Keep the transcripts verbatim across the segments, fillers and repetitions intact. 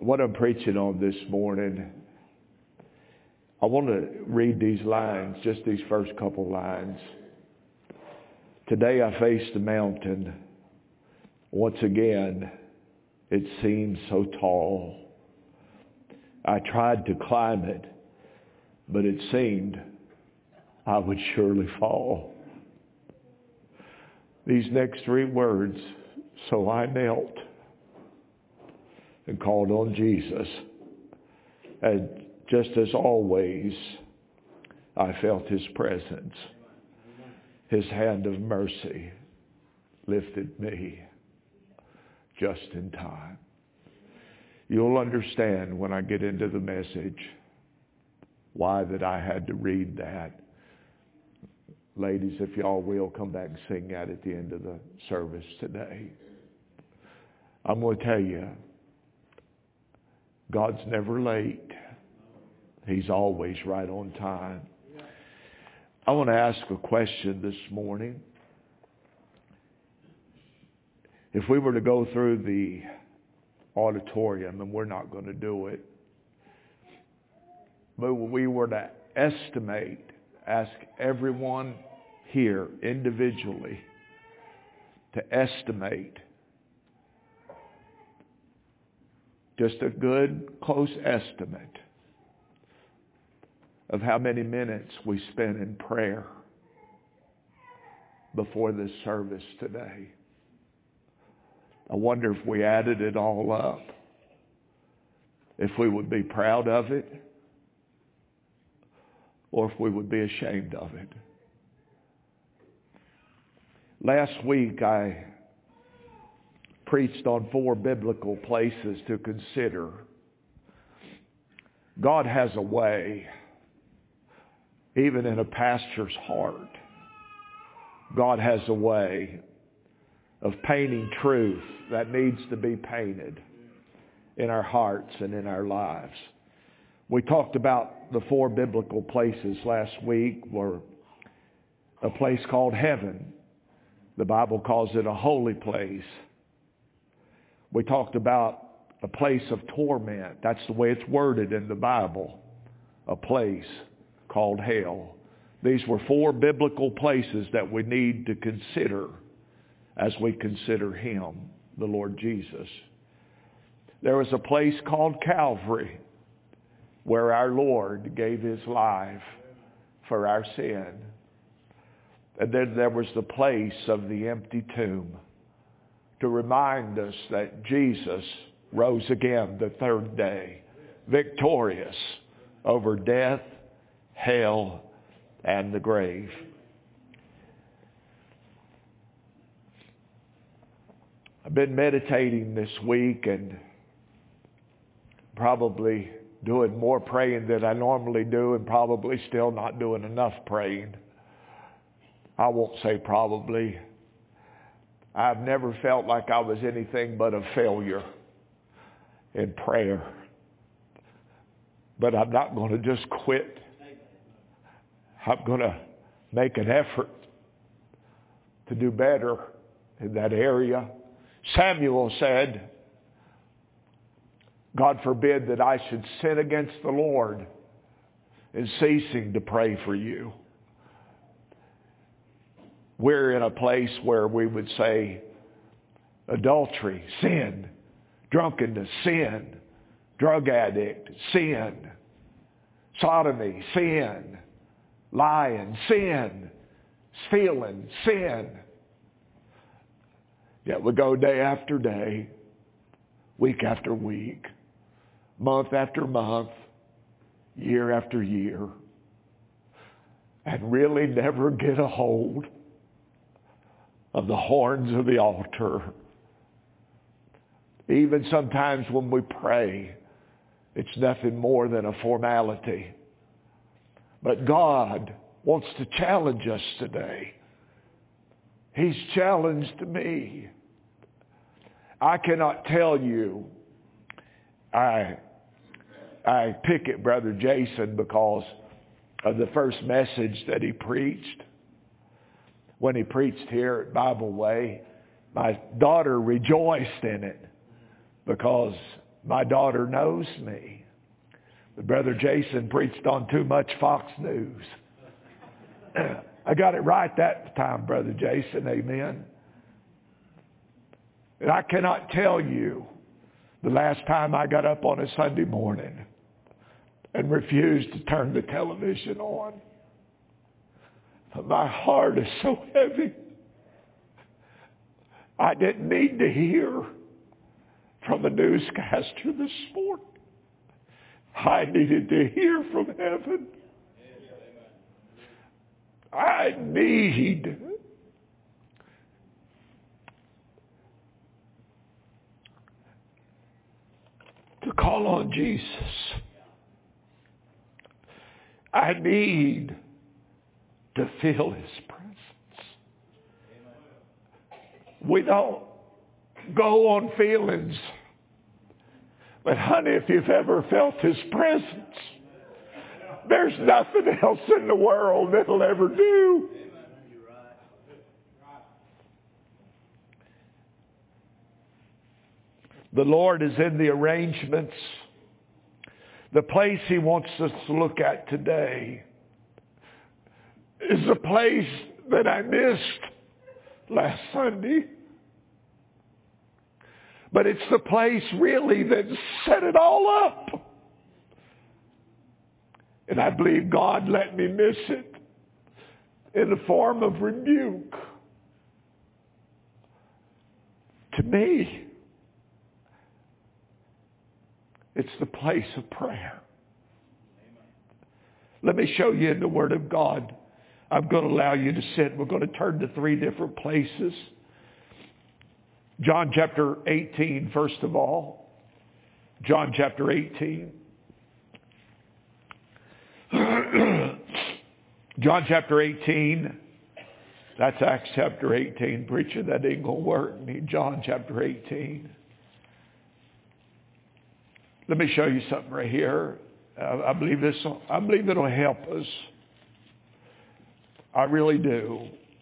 what I'm preaching on this morning, I want to read these lines, just these first couple lines. Today I faced a mountain. Once again, it seemed so tall. I tried to climb it, but it seemed I would surely fall. These next three words, so I knelt and called on Jesus. And just as always, I felt His presence. His hand of mercy lifted me just in time. You'll understand when I get into the message why that I had to read that. Ladies, if y'all will, come back and sing that at the end of the service today. I'm going to tell you, God's never late. He's always right on time. I want to ask a question this morning. If we were to go through the auditorium, and we're not going to do it, but we were to estimate, ask everyone here individually to estimate just a good close estimate of how many minutes we spent in prayer before this service today. I wonder if we added it all up, if we would be proud of it, or if we would be ashamed of it. Last week I preached on four biblical places to consider. God has a way, even in a pastor's heart, God has a way of painting truth that needs to be painted in our hearts and in our lives. We talked about the four biblical places last week. Were a place called heaven. The Bible calls it a holy place. We talked about a place of torment. That's the way it's worded in the Bible. A place called hell. These were four biblical places that we need to consider as we consider Him, the Lord Jesus. There was a place called Calvary, where our Lord gave His life for our sin. And then there was the place of the empty tomb, to remind us that Jesus rose again the third day, victorious over death, hell, and the grave. I've been meditating this week and probably doing more praying than I normally do, and probably still not doing enough praying. I won't say probably. I've never felt like I was anything but a failure in prayer. But I'm not going to just quit. I'm going to make an effort to do better in that area. Samuel said, God forbid that I should sin against the Lord in ceasing to pray for you. We're in a place where we would say adultery, sin, drunkenness, sin, drug addict, sin, sodomy, sin, lying, sin, stealing, sin. Yet we go day after day, week after week, month after month, year after year, and really never get a hold of the horns of the altar. Even sometimes when we pray, it's nothing more than a formality. But God wants to challenge us today. He's challenged me. I cannot tell you. I I pick at Brother Jason because of the first message that he preached. When he preached here at Bible Way, my daughter rejoiced in it because My daughter knows me. But Brother Jason preached on too much Fox News. I got it right that time, Brother Jason. Amen. And I cannot tell you the last time I got up on a Sunday morning and refused to turn the television on. My heart is so heavy. I didn't need to hear from a newscaster this morning. I needed to hear from heaven. I need to call on Jesus. I need to feel His presence. We don't go on feelings. But honey, if you've ever felt His presence, there's nothing else in the world that'll ever do. The Lord is in the arrangements. The place He wants us to look at today is a place that I missed last Sunday. But it's the place really that set it all up. And I believe God let me miss it in the form of rebuke to me. It's the place of prayer. Let me show you in the Word of God. I'm going to allow you to sit. We're going to turn to three different places. John chapter eighteen, first of all. John chapter eighteen. John chapter eighteen. That's Acts chapter eighteen. Preacher, that ain't going to work. Need John chapter eighteen. Let me show you something right here. Uh, I believe this. I believe it'll help us. I really do.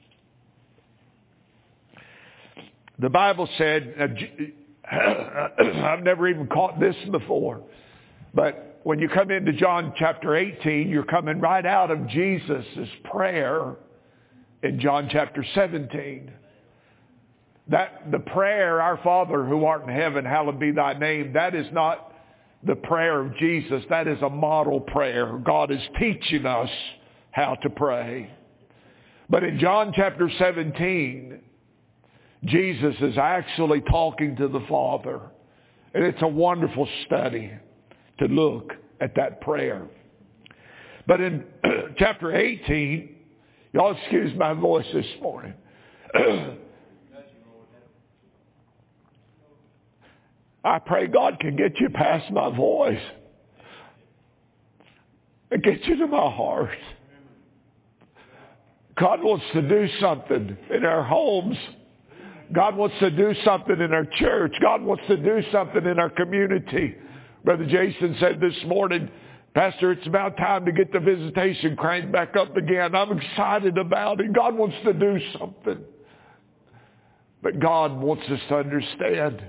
The Bible said, uh, I've never even caught this before, but when you come into John chapter eighteen, you're coming right out of Jesus' prayer in John chapter seventeen. That the prayer, Our Father who art in heaven, hallowed be thy name, that is not the prayer of Jesus. That is a model prayer. God is teaching us how to pray. But in John chapter seventeen, Jesus is actually talking to the Father. And it's a wonderful study to look at that prayer. But in chapter eighteen, y'all excuse my voice this morning. I pray God can get you past my voice and get you to my heart. God wants to do something in our homes. God wants to do something in our church. God wants to do something in our community. Brother Jason said this morning, Pastor, it's about time to get the visitation cranked back up again. I'm excited about it. God wants to do something. But God wants us to understand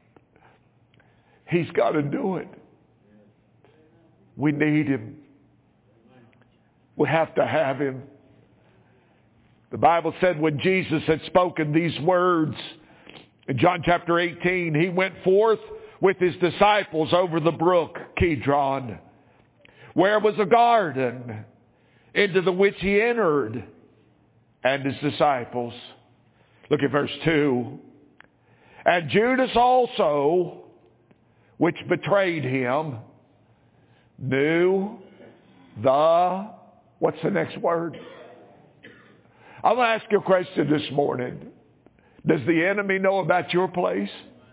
He's got to do it. We need Him. We have to have Him. The Bible said when Jesus had spoken these words in John chapter eighteen, He went forth with His disciples over the brook Kidron, where was a garden, into the which He entered, and His disciples. Look at verse two. And Judas also, which betrayed Him, knew the, what's the next word? I'm going to ask you a question this morning. Does the enemy know about your place?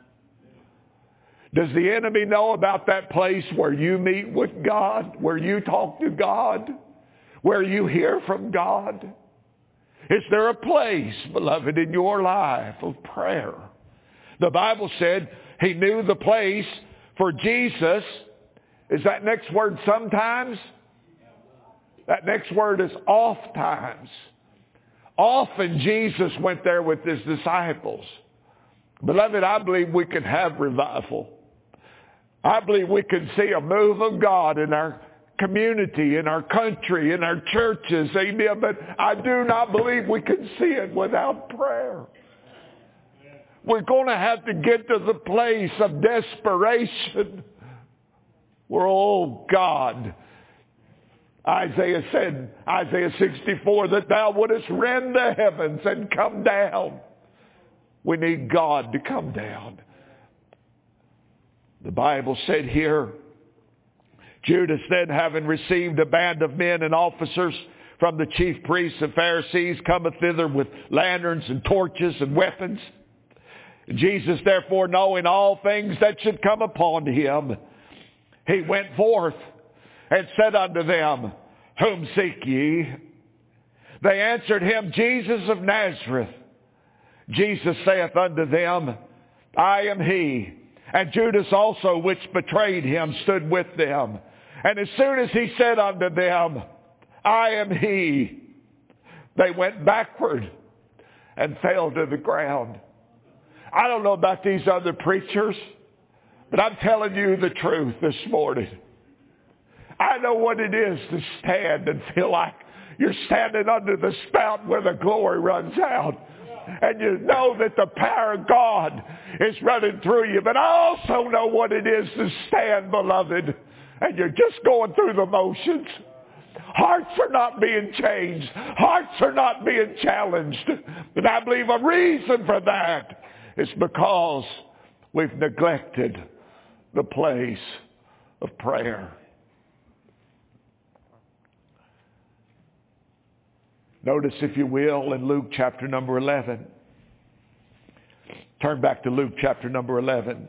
Does the enemy know about that place where you meet with God, where you talk to God, where you hear from God? Is there a place, beloved, in your life of prayer? The Bible said He knew the place for Jesus. Is that next word sometimes? That next word is oft times. Often Jesus went there with His disciples. Beloved, I believe we can have revival. I believe we can see a move of God in our community, in our country, in our churches. Amen. But I do not believe we can see it without prayer. We're going to have to get to the place of desperation where, oh God, Isaiah said, Isaiah sixty-four, that thou wouldest rend the heavens and come down. We need God to come down. The Bible said here, Judas then, having received a band of men and officers from the chief priests and Pharisees, cometh thither with lanterns and torches and weapons. Jesus, therefore, knowing all things that should come upon him, he went forth and said unto them, Whom seek ye? They answered him, Jesus of Nazareth. Jesus saith unto them, I am he. And Judas also, which betrayed him, stood with them. And as soon as he said unto them, I am he, they went backward and fell to the ground. I don't know about these other preachers, but I'm telling you the truth this morning. I know what it is to stand and feel like you're standing under the spout where the glory runs out. And you know that the power of God is running through you. But I also know what it is to stand, beloved, and you're just going through the motions. Hearts are not being changed. Hearts are not being challenged. And I believe a reason for that is because we've neglected the place of prayer. Notice, if you will, in Luke chapter number eleven. Turn back to Luke chapter number eleven.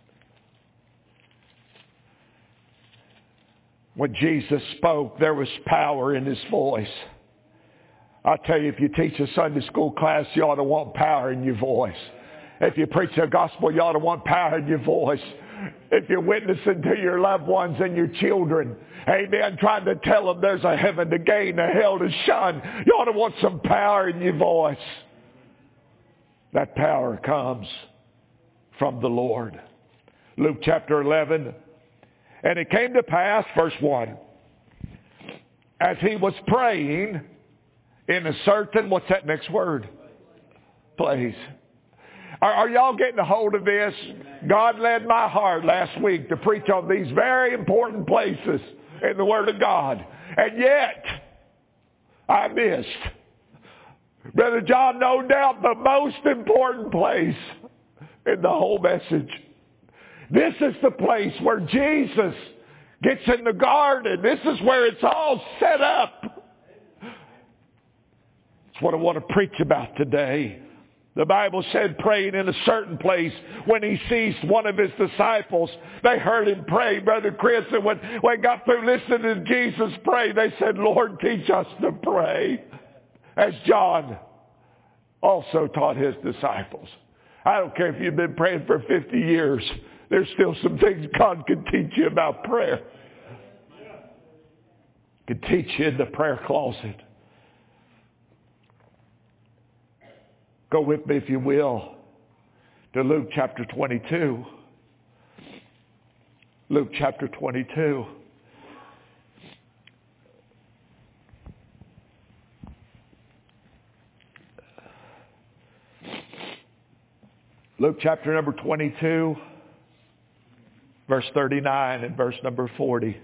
When Jesus spoke, there was power in his voice. I tell you, if you teach a Sunday school class, you ought to want power in your voice. If you preach the gospel, you ought to want power in your voice. If you're witnessing to your loved ones and your children, amen, trying to tell them there's a heaven to gain, a hell to shun, you ought to want some power in your voice. That power comes from the Lord. Luke chapter eleven. And it came to pass, verse one, as he was praying in a certain, what's that next word? Place. Are, are y'all getting a hold of this? God led my heart last week to preach on these very important places in the Word of God. And yet, I missed, Brother John, no doubt the most important place in the whole message. This is the place where Jesus gets in the garden. This is where it's all set up. That's what I want to preach about today. The Bible said, praying in a certain place, when he ceased, one of his disciples, they heard him pray, Brother Chris, and when they got through listening to Jesus pray, they said, Lord, teach us to pray, as John also taught his disciples. I don't care if you've been praying for fifty years. There's still some things God can teach you about prayer. He can teach you in the prayer closet. Go with me, if you will, to Luke chapter twenty-two. Luke chapter twenty-two. Luke chapter number twenty-two, verse thirty-nine and verse number forty.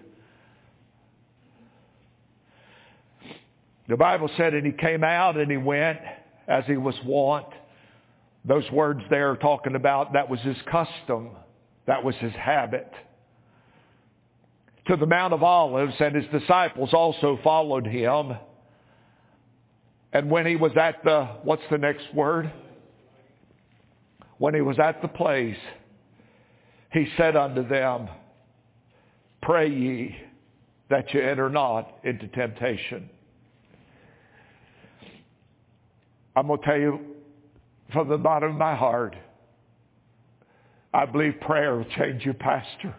The Bible said, and he came out and he went as he was wont. Those words there are talking about that was his custom. That was his habit. To the Mount of Olives, and his disciples also followed him. And when he was at the, what's the next word? When he was at the place, he said unto them, pray ye that you enter not into temptation. I'm going to tell you from the bottom of my heart, I believe prayer will change your pastor.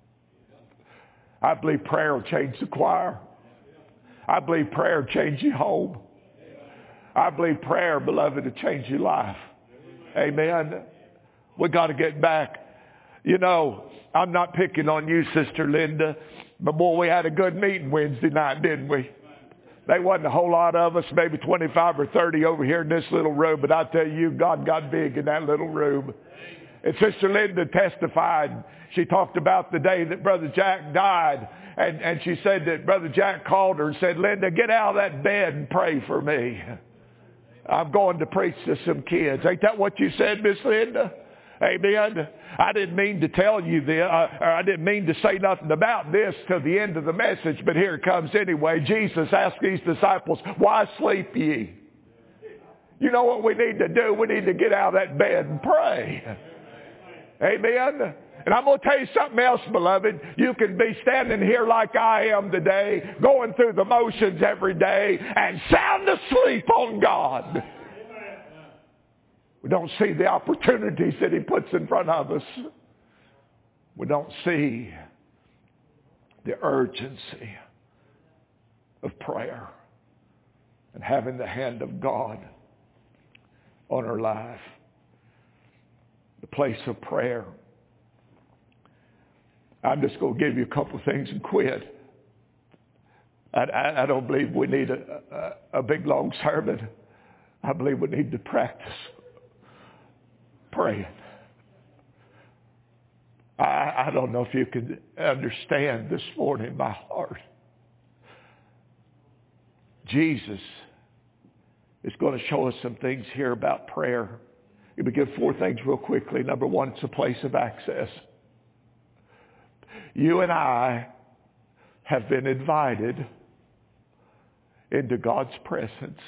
I believe prayer will change the choir. I believe prayer will change your home. I believe prayer, beloved, will change your life. Amen. We got to get back. You know, I'm not picking on you, Sister Linda, but boy, we had a good meeting Wednesday night, didn't we? There wasn't a whole lot of us, maybe twenty-five or thirty over here in this little room, but I tell you, God got big in that little room. And Sister Linda testified. She talked about the day that Brother Jack died. And, and she said that Brother Jack called her and said, Linda, get out of that bed and pray for me. I'm going to preach to some kids. Ain't that what you said, Miss Linda? Amen. I didn't mean to tell you this. Uh, or I didn't mean to say nothing about this till the end of the message, but here it comes anyway. Jesus asked these disciples, why sleep ye? You know what we need to do? We need to get out of that bed and pray. Amen. And I'm going to tell you something else, beloved. You can be standing here like I am today, going through the motions every day, and sound asleep on God. We don't see the opportunities that He puts in front of us. We don't see the urgency of prayer and having the hand of God on our life. The place of prayer. I'm just going to give you a couple of things and quit. I, I, I don't believe we need a, a, a big long sermon. I believe we need to practice praying. I, I don't know if you can understand this morning my heart. Jesus is going to show us some things here about prayer. Let me give four things real quickly. Number one, it's a place of access. You and I have been invited into God's presence.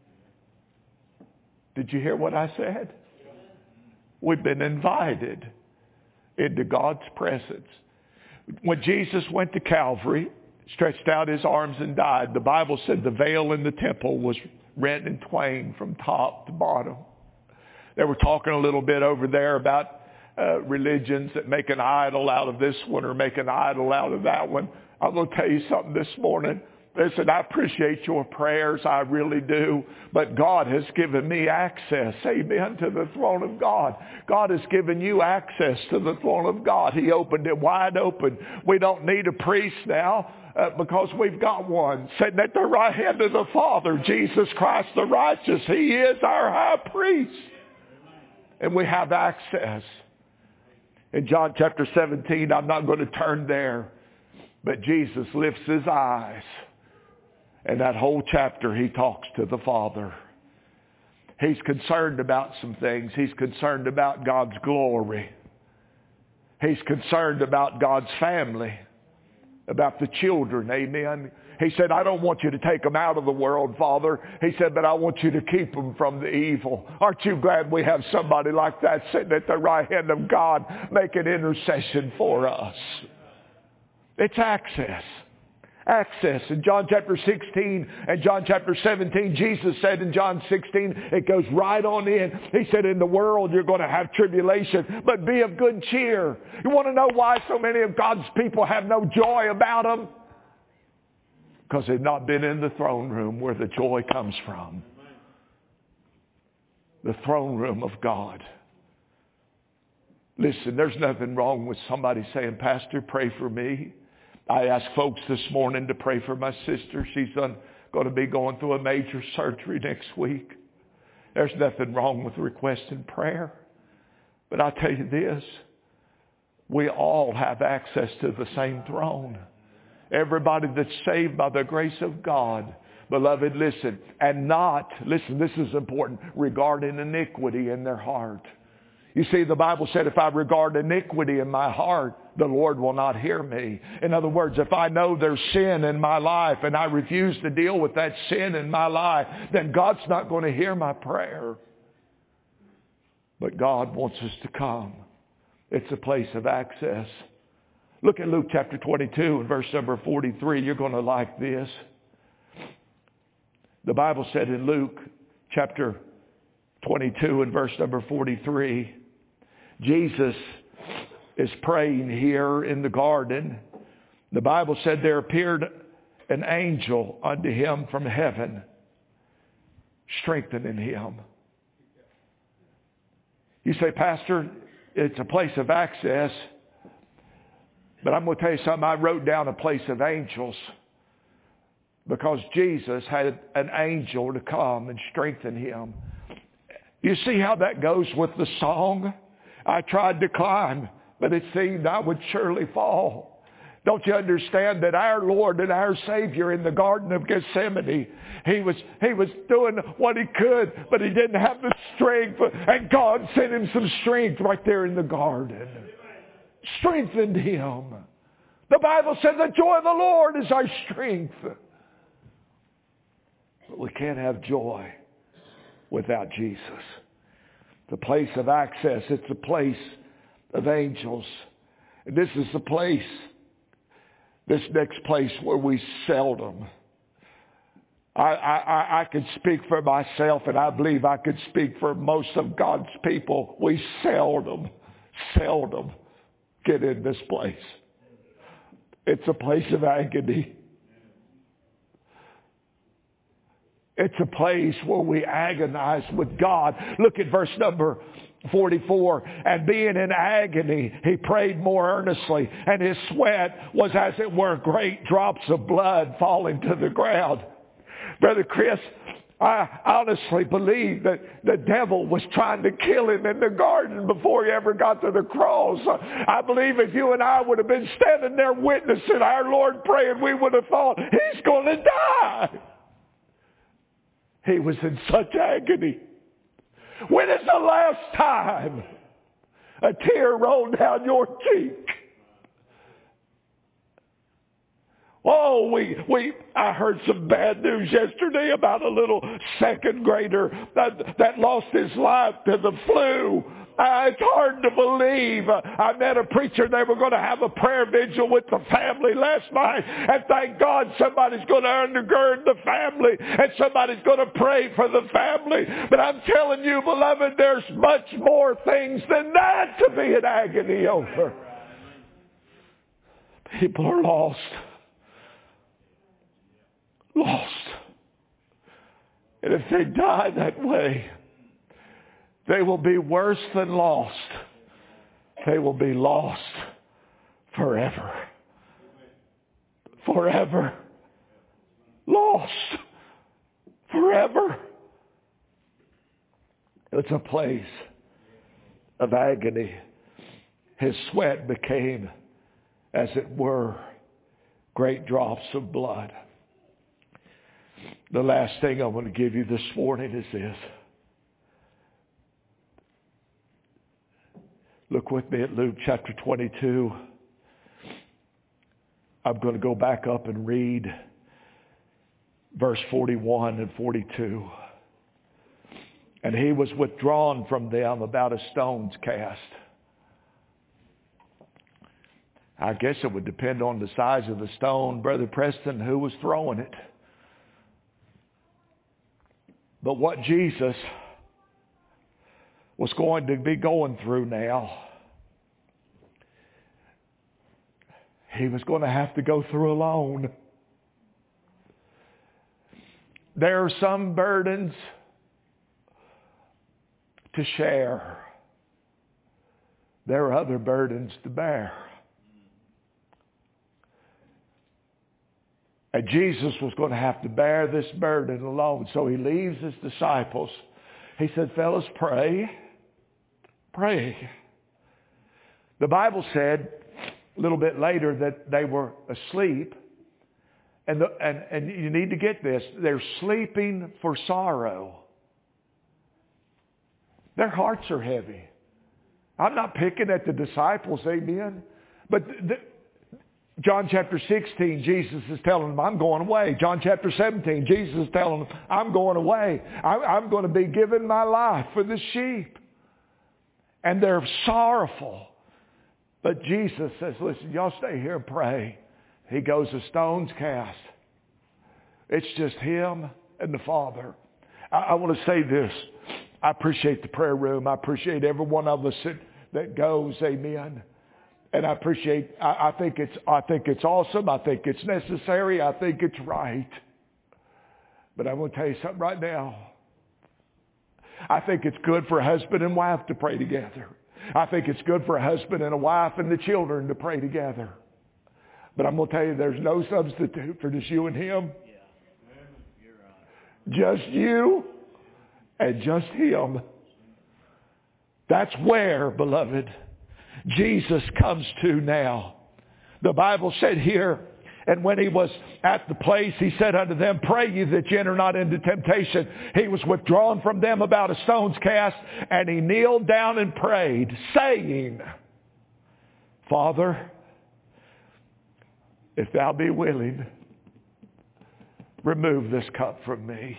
Did you hear what I said? We've been invited into God's presence. When Jesus went to Calvary, stretched out His arms and died, the Bible said the veil in the temple was rent in twain from top to bottom. They were talking a little bit over there about uh, religions that make an idol out of this one or make an idol out of that one. I'm going to tell you something this morning. Listen, I appreciate your prayers. I really do. But God has given me access, amen, to the throne of God. God has given you access to the throne of God. He opened it wide open. We don't need a priest now. Uh, because we've got one sitting at the right hand of the Father, Jesus Christ the righteous. He is our high priest. And we have access. In John chapter seventeen, I'm not going to turn there, but Jesus lifts His eyes. And that whole chapter, He talks to the Father. He's concerned about some things. He's concerned about God's glory. He's concerned about God's family. About the children, amen. He said, I don't want you to take them out of the world, Father. He said, but I want you to keep them from the evil. Aren't you glad we have somebody like that sitting at the right hand of God making intercession for us? It's access. Access. In John chapter sixteen and John chapter seventeen, Jesus said in John sixteen, it goes right on in. He said, in the world you're going to have tribulation, but be of good cheer. You want to know why so many of God's people have no joy about them? Because they've not been in the throne room where the joy comes from. The throne room of God. Listen, there's nothing wrong with somebody saying, Pastor, pray for me. I asked folks this morning to pray for my sister. She's going to be going through a major surgery next week. There's nothing wrong with requesting prayer. But I'll tell you this. We all have access to the same throne. Everybody that's saved by the grace of God. Beloved, listen. And not, listen, this is important, regarding iniquity in their heart. You see, the Bible said, if I regard iniquity in my heart, the Lord will not hear me. In other words, if I know there's sin in my life and I refuse to deal with that sin in my life, then God's not going to hear my prayer. But God wants us to come. It's a place of access. Look at Luke chapter twenty-two and verse number forty-three. You're going to like this. The Bible said in Luke chapter twenty-two and verse number forty-three, Jesus is praying here in the garden. The Bible said there appeared an angel unto him from heaven, strengthening him. You say, Pastor, it's a place of access. But I'm going to tell you something. I wrote down a place of angels because Jesus had an angel to come and strengthen him. You see how that goes with the song? I tried to climb, but it seemed I would surely fall. Don't you understand that our Lord and our Savior in the Garden of Gethsemane, He was, he was doing what He could, but He didn't have the strength. And God sent Him some strength right there in the garden. Strengthened Him. The Bible says the joy of the Lord is our strength. But we can't have joy without Jesus. The place of access, it's a place of angels. And this is the place, this next place where we seldom, I, I, I could speak for myself, and I believe I could speak for most of God's people. We seldom, seldom get in this place. It's a place of agony. It's a place where we agonize with God. Look at verse number forty-four. And being in agony, he prayed more earnestly, and his sweat was as it were great drops of blood falling to the ground. Brother Chris, I honestly believe that the devil was trying to kill him in the garden before he ever got to the cross. I believe if you and I would have been standing there witnessing our Lord praying, we would have thought, he's going to die. He was in such agony. When is the last time a tear rolled down your cheek? Oh, we, we, I heard some bad news yesterday about a little second grader that, that lost his life to the flu. Uh, it's hard to believe. Uh, I met a preacher. They were going to have a prayer vigil with the family last night. And thank God somebody's going to undergird the family. And somebody's going to pray for the family. But I'm telling you, beloved, there's much more things than that to be in agony over. People are lost. Lost. And if they die that way, they will be worse than lost. They will be lost forever. Forever. Lost. Forever. It's a place of agony. His sweat became, as it were, great drops of blood. The last thing I want to give you this morning is this. Look with me at Luke chapter twenty-two. I'm going to go back up and read verse forty-one and forty-two. And he was withdrawn from them about a stone's cast. I guess it would depend on the size of the stone, Brother Preston, who was throwing it. But what Jesus was going to be going through now, he was going to have to go through alone. There are some burdens to share. There are other burdens to bear. And Jesus was going to have to bear this burden alone. So he leaves his disciples. He said, fellas, pray. Pray. The Bible said a little bit later that they were asleep. And, the, and, and you need to get this. They're sleeping for sorrow. Their hearts are heavy. I'm not picking at the disciples, amen. But the, John chapter sixteen, Jesus is telling them, I'm going away. John chapter seventeen, Jesus is telling them, I'm going away. I'm, I'm going to be giving my life for the sheep. And they're sorrowful. But Jesus says, listen, y'all stay here and pray. He goes a stone's cast. It's just him and the Father. I, I want to say this. I appreciate the prayer room. I appreciate every one of us that, that goes, amen. And I appreciate, I, I think it's, I think it's awesome. I think it's necessary. I think it's right. But I'm going to tell you something right now. I think it's good for a husband and wife to pray together. I think it's good for a husband and a wife and the children to pray together. But I'm going to tell you, there's no substitute for just you and Him. Just you and just Him. That's where, beloved, Jesus comes to now. The Bible said here, and when He was at the place, He said unto them, pray ye that ye enter not into temptation. He was withdrawn from them about a stone's cast, and He kneeled down and prayed, saying, Father, if Thou be willing, remove this cup from me.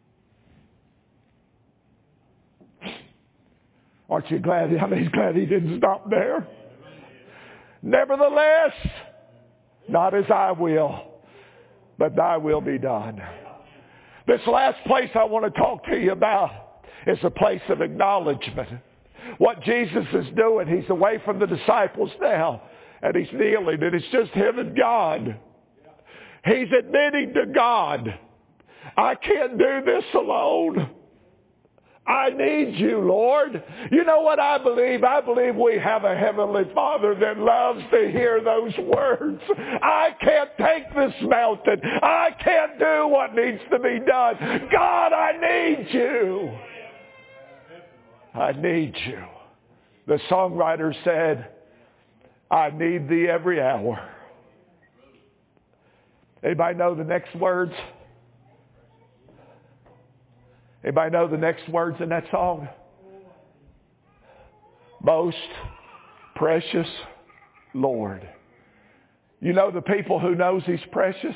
Aren't you glad? I mean, he's glad He didn't stop there. Nevertheless, not as I will, but Thy will be done. This last place I want to talk to you about is a place of acknowledgement. What Jesus is doing, He's away from the disciples now, and He's kneeling, and it's just Him and God. He's admitting to God, I can't do this alone. I need you, Lord. You know what I believe? I believe we have a Heavenly Father that loves to hear those words. I can't take this mountain. I can't do what needs to be done. God, I need you. I need you. The songwriter said, I need Thee every hour. Anybody know the next words? Anybody know the next words in that song? Most precious Lord. You know the people who knows He's precious?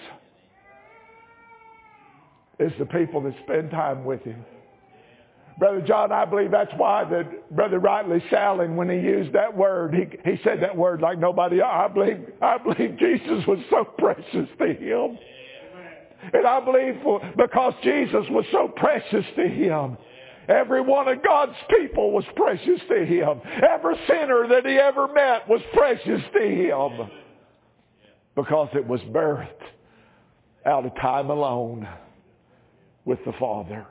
Is the people that spend time with Him. Brother John, I believe that's why that Brother Rightly Salling, when he used that word, he, he said that word like nobody else. I believe, I believe Jesus was so precious to him. And I believe for, because Jesus was so precious to Him, every one of God's people was precious to Him. Every sinner that He ever met was precious to Him. Because it was birthed out of time alone with the Father.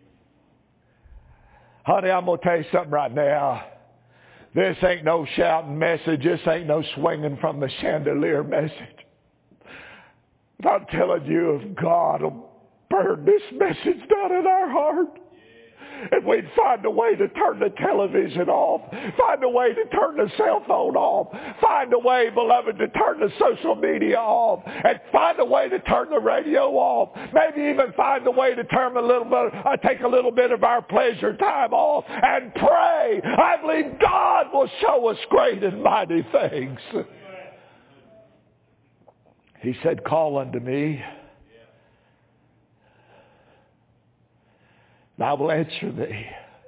Honey, I'm going to tell you something right now. This ain't no shouting message. This ain't no swinging from the chandelier message. But I'm telling you, if God will burn this message down in our heart, and we'd find a way to turn the television off, find a way to turn the cell phone off, find a way, beloved, to turn the social media off, and find a way to turn the radio off, maybe even find a way to turn a little bit, uh, take a little bit of our pleasure time off, and pray. I believe God will show us great and mighty things. He said, call unto me, and I will answer thee.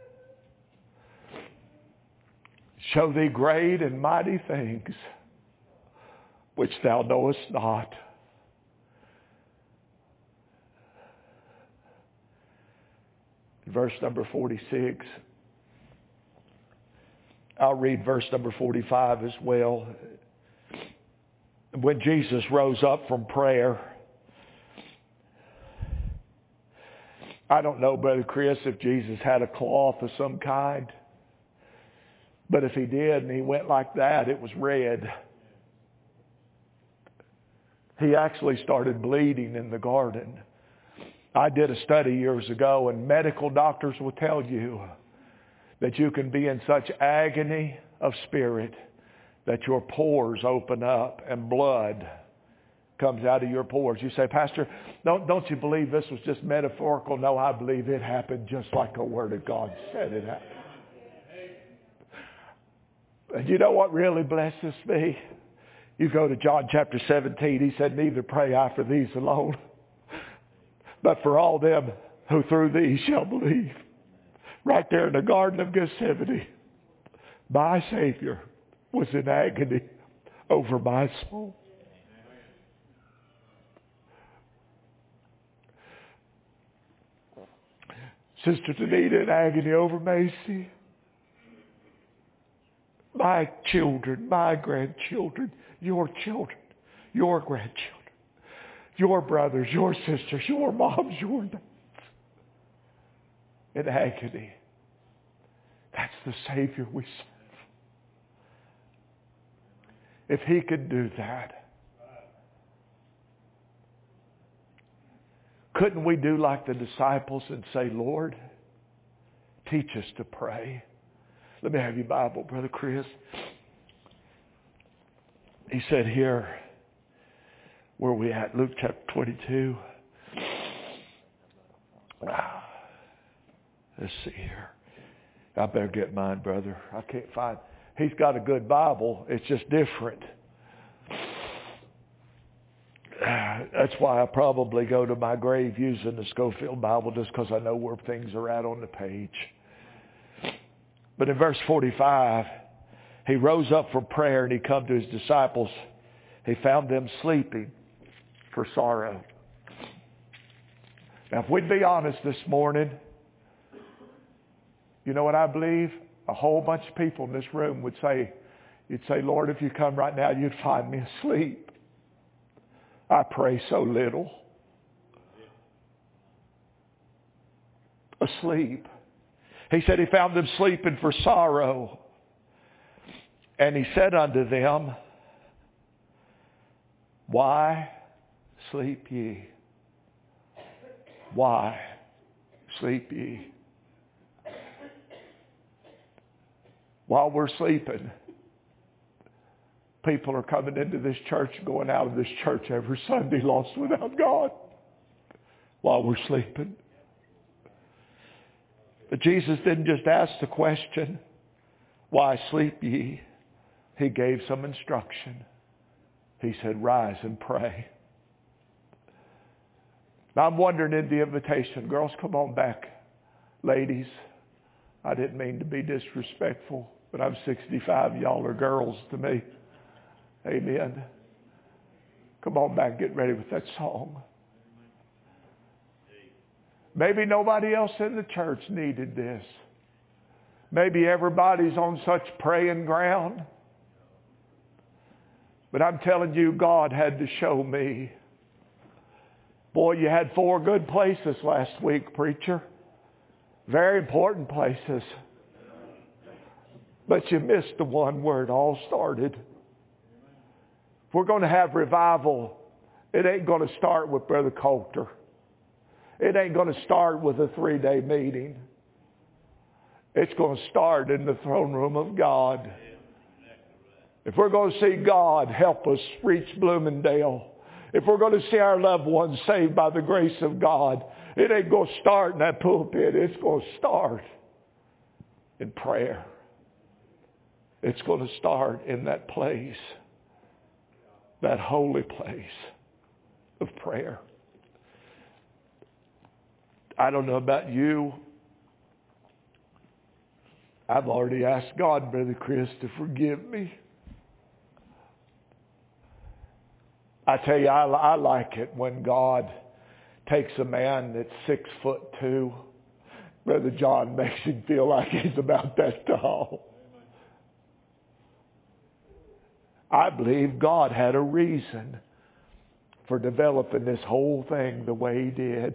Show thee great and mighty things which thou knowest not. Verse number forty-six. I'll read verse number forty-five as well. When Jesus rose up from prayer, I don't know, Brother Chris, if Jesus had a cloth of some kind. But if He did and He went like that, it was red. He actually started bleeding in the garden. I did a study years ago, and medical doctors will tell you that you can be in such agony of spirit that your pores open up and blood comes out of your pores. You say, Pastor, don't, don't you believe this was just metaphorical? No, I believe it happened just like the Word of God said it happened. And you know what really blesses me? You go to John chapter seventeen. He said, neither pray I for these alone, but for all them who through these shall believe. Right there in the Garden of Gethsemane, my Savior was in agony over my soul. Sister Tanita in agony over Macy. My children, my grandchildren, your children, your grandchildren, your brothers, your sisters, your moms, your dads. In agony. That's the Savior we serve. If He could do that, Couldn't we do like the disciples and say, Lord, teach us to pray? Let me have your Bible, Brother Chris. He said here, where are we at? Luke chapter twenty-two. Let's see here. I better get mine, brother. I can't find. He's got a good Bible. It's just different. That's why I probably go to my grave using the Scofield Bible, just because I know where things are at on the page. But in verse forty-five, he rose up from prayer and he come to his disciples. He found them sleeping for sorrow. Now, if we'd be honest this morning, you know what I believe? A whole bunch of people in this room would say, you'd say, Lord, if you come right now, you'd find me asleep. I pray so little. Asleep. He said he found them sleeping for sorrow. And he said unto them, why sleep ye? Why sleep ye? While we're sleeping, people are coming into this church, going out of this church every Sunday lost without God. While we're sleeping. But Jesus didn't just ask the question, why sleep ye? He gave some instruction. He said, rise and pray. Now I'm wondering in the invitation, girls, come on back. Ladies, I didn't mean to be disrespectful, but I'm sixty-five. Y'all are girls to me. Amen. Come on back, get ready with that song. Maybe nobody else in the church needed this. Maybe everybody's on such praying ground. But I'm telling you, God had to show me. Boy, you had four good places last week, preacher. Very important places. But you missed the one where it all started. If we're going to have revival, it ain't going to start with Brother Coulter. It ain't going to start with a three-day meeting. It's going to start in the throne room of God. If we're going to see God help us reach Bloomingdale, if we're going to see our loved ones saved by the grace of God, it ain't going to start in that pulpit. It's going to start in prayer. It's going to start in that place, that holy place of prayer. I don't know about you. I've already asked God, Brother Chris, to forgive me. I tell you, I, I like it when God takes a man that's six foot two. Brother John makes him feel like he's about that tall. I believe God had a reason for developing this whole thing the way he did.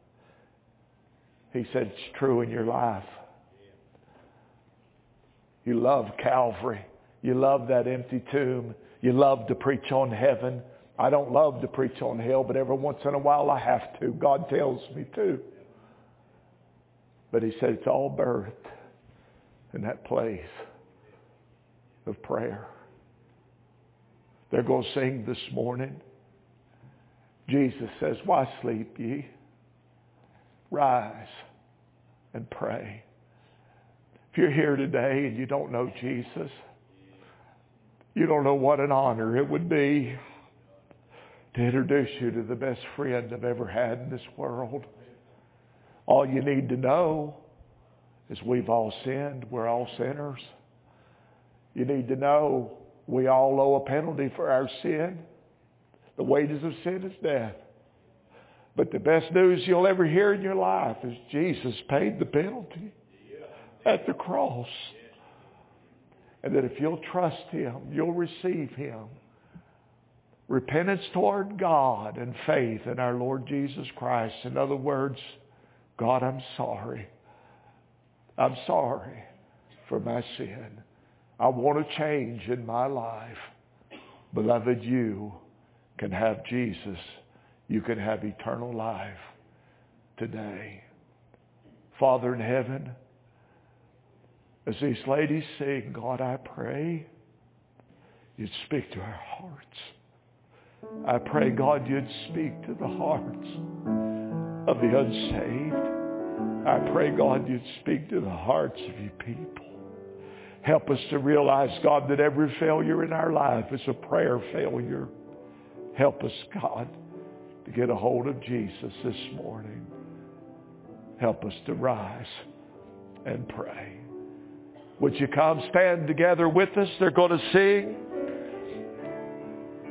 He said it's true in your life. You love Calvary. You love that empty tomb. You love to preach on heaven. I don't love to preach on hell, but every once in a while I have to. God tells me to. But he said it's all birthed in that place of prayer. They're going to sing this morning. Jesus says, why sleep ye? Rise and pray. If you're here today and you don't know Jesus, you don't know what an honor it would be to introduce you to the best friend I've ever had in this world. All you need to know is we've all sinned. We're all sinners. You need to know we all owe a penalty for our sin. The wages of sin is death. But the best news you'll ever hear in your life is Jesus paid the penalty at the cross. And that if you'll trust him, you'll receive him. Repentance toward God and faith in our Lord Jesus Christ. In other words, God, I'm sorry. I'm sorry for my sin. I want to change in my life. Beloved, you can have Jesus. You can have eternal life. today. Father in heaven, as these ladies sing, God, I pray you'd speak to our hearts. I pray, God, you'd speak to the hearts of the unsaved. I pray, God, you'd speak to the hearts of your people. Help us to realize, God, that every failure in our life is a prayer failure. Help us, God, to get a hold of Jesus this morning. Help us to rise and pray. Would you come stand together with us? They're going to sing.